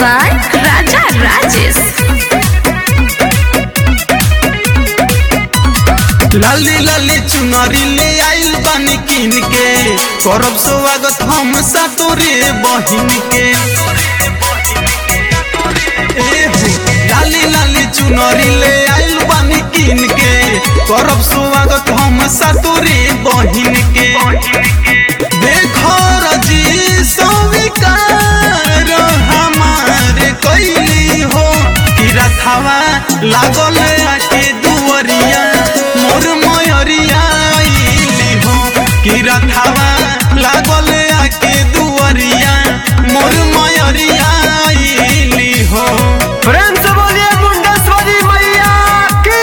by Raja Rajesh. लाली लाली चुनरी ले आइल बानी किन के करब स्वागत हम सातोरे बहिन के। लाली लाली चुनरी ले आइल बानी किन के करब स्वागत हम सातोरे बहिन के। देखो रजी स्वीकार हमारे कैली हो कि रथवा लागल आके दुवरिया मोर मयरिया आइली हो कि रथवा लागल आके दुवरिया मोर मयरिया आइली हो। प्रेम से बोलिए मुंडेश्वरी मैया की।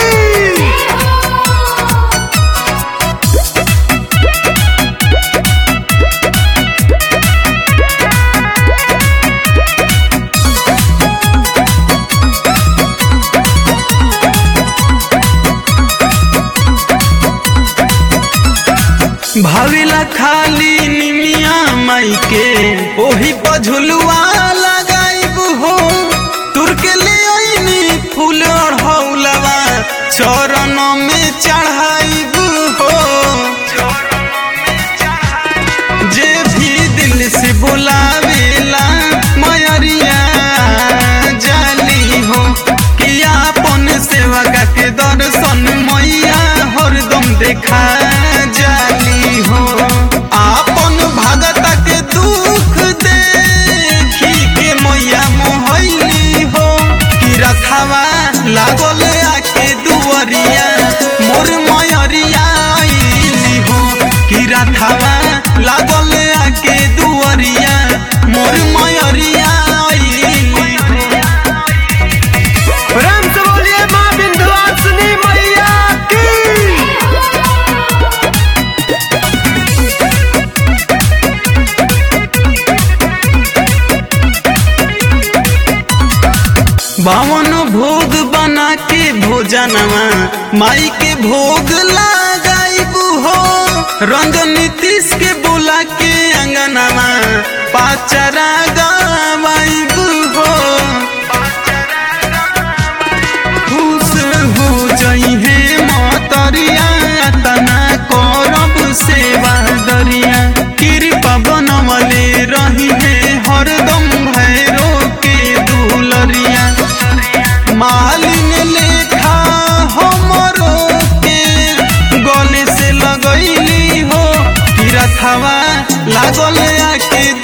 भाविला खाली निमिया माई के ओही पझुलुआ लगाइब हो तुर के ले आईनी फूल अढ़ौलवा चरण में चढ़ाइब हो। जे भी दिल से बुलावेला मयरिया जाली हो कि आपन सेवा के दर्शन मैया हरदम देखा जाली हो। आपन भगत के दुख देखी के मैया मोहली हो कि रथवा लागल आके दुवरिया मोर मयरिया आइली हो कि रथवा लागल आके दुवरिया मोर मयरिया आइली हो। प्रेम से बोलिए माँ विंध्यवासिनी मैया की। बावन भोग बना के भोजनवा माई के भोग लगाइब हो रंग नीतीश के बोला के अंगनवा पाचरा गावाइब हो। खुश हो जइहे मतरिया तना करब सेवा दरिया कृपा बनवले रही है हरदम भैरो के दुलरिया। मालिन लेखा हमरो के गले से लगैली हो कि रथवा लागल आके